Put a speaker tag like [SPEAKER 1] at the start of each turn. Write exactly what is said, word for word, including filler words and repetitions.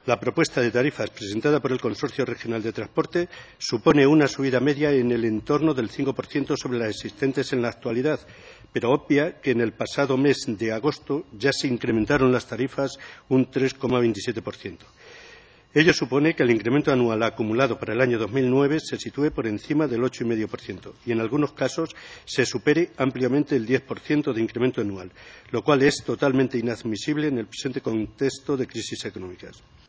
[SPEAKER 1] La propuesta de tarifas presentada por el Consorcio Regional de Transporte supone una subida media en el entorno del cinco por ciento sobre las existentes en la actualidad, pero obvia que en el pasado mes de agosto ya se incrementaron las tarifas un tres coma veintisiete por ciento. Ello supone que el incremento anual acumulado para el año dos mil nueve se sitúe por encima del ocho coma cinco por ciento y, en algunos casos, se supere ampliamente el diez por ciento de incremento anual, lo cual es totalmente inadmisible en el presente contexto de crisis económicas.